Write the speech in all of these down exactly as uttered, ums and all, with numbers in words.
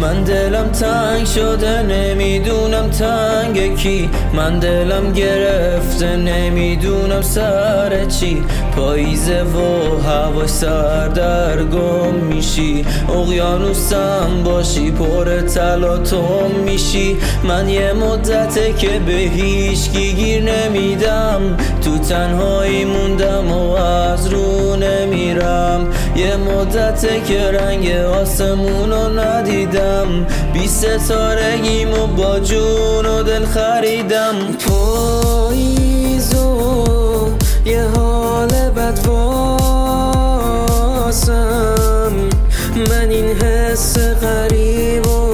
من دلم تنگ شده نمیدونم تنگ کی، من دلم گرفته نمیدونم سر چی. پاییزه و هواش سردرگم میشی، اقیانوسم باشی پر تلاطم میشی. من یه مدته که به هیچکی گیر نمیدم، تو تنهایی موندم و از رو نمیرم. یه مدته که رنگ آسمونو ندیدم، بی ستارگیمو با جون و دل خریدم. پاییزو یه حال بد واسم، من این حس غریبو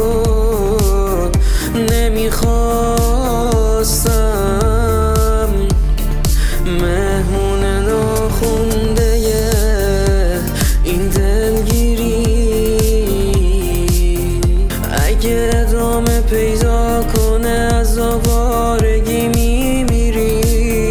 نمیخواستم. مهمون ناخونده این دلگیری اگه ادامه پیدا کنه از آوارگی میمیری.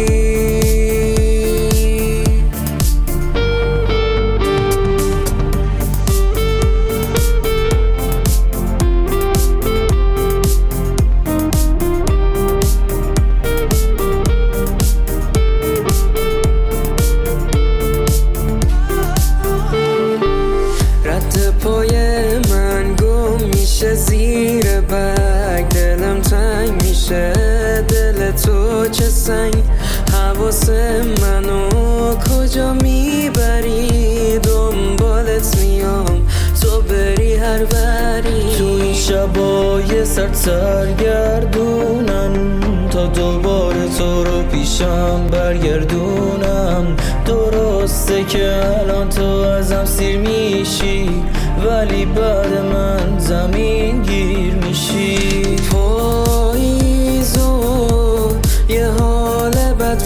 پای من گم میشه زیر برگ، دلم تنگ میشه دل تو چه سنگ. حواس منو کجا میبری، دنبالت میام تو بری هر بری. تو این شبای سرد سرگردونم تا دوباره تو رو پیشم برگردونم. درسته که الان تو ازم سیر میشی، ولی بعد من زمین گیر میشی. پاییزو یه حال بد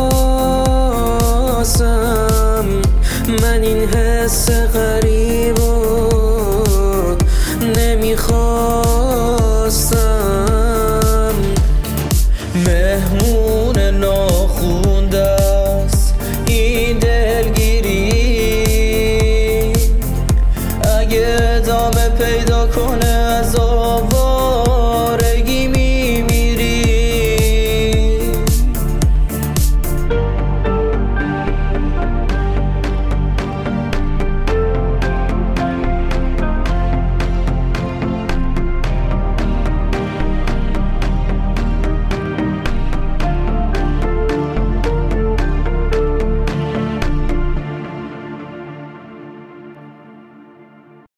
واسم، من این حس غریبو نمیخواستم. مهمون ناخونده است این دلگیری، اگه ادامه پیدا کنه